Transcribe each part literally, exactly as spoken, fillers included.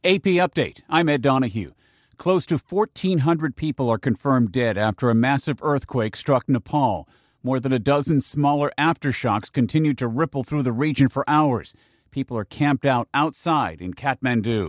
A P Update. I'm Ed Donahue. Close to fourteen hundred people are confirmed dead after a massive earthquake struck Nepal. More than a dozen smaller aftershocks continue to ripple through the region for hours. People are camped out outside in Kathmandu.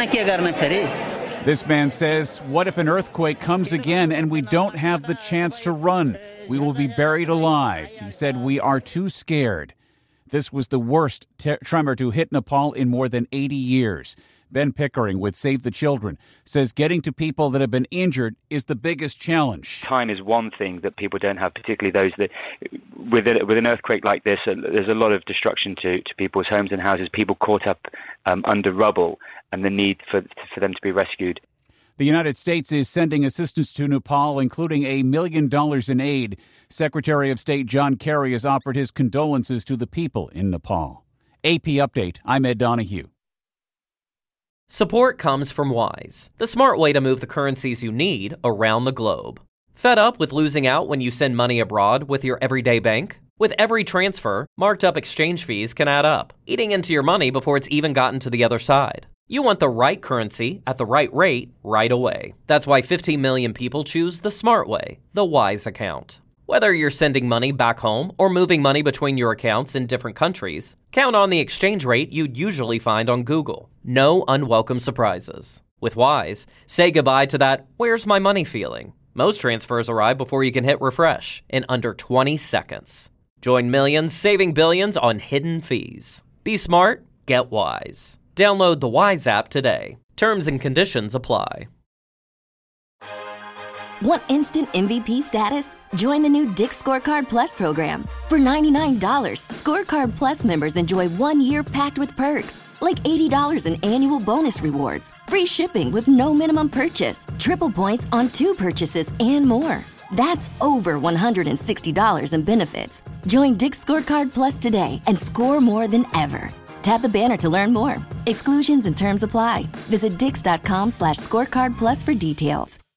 This man says, what if an earthquake comes again and we don't have the chance to run? We will be buried alive. He said, we are too scared. This was the worst te- tremor to hit Nepal in more than eighty years. Ben Pickering with Save the Children says getting to people that have been injured is the biggest challenge. Time is one thing that people don't have, particularly those that, with, a, with an earthquake like this, uh, there's a lot of destruction to, to people's homes and houses, people caught up um, under rubble, and the need for, for them to be rescued. The United States is sending assistance to Nepal, including a million dollars in aid. Secretary of State John Kerry has offered his condolences to the people in Nepal. A P Update. I'm Ed Donahue. Support comes from Wise, the smart way to move the currencies you need around the globe. Fed up with losing out when you send money abroad with your everyday bank? With every transfer, marked up exchange fees can add up, eating into your money before it's even gotten to the other side. You want the right currency at the right rate right away. That's why fifteen million people choose the smart way, the Wise account. Whether you're sending money back home or moving money between your accounts in different countries, count on the exchange rate you'd usually find on Google. No unwelcome surprises. With Wise, say goodbye to that "where's my money" feeling. Most transfers arrive before you can hit refresh in under twenty seconds. Join millions saving billions on hidden fees. Be smart, get Wise. Download the Wise app today. Terms and conditions apply. Want instant M V P status? Join the new Dick's Scorecard Plus program. For ninety-nine dollars, Scorecard Plus members enjoy one year packed with perks, like eighty dollars in annual bonus rewards, free shipping with no minimum purchase, triple points on two purchases, and more. That's over one hundred sixty dollars in benefits. Join Dick's Scorecard Plus today and score more than ever. Tap the banner to learn more. Exclusions and terms apply. Visit dix.com slash scorecard plus for details.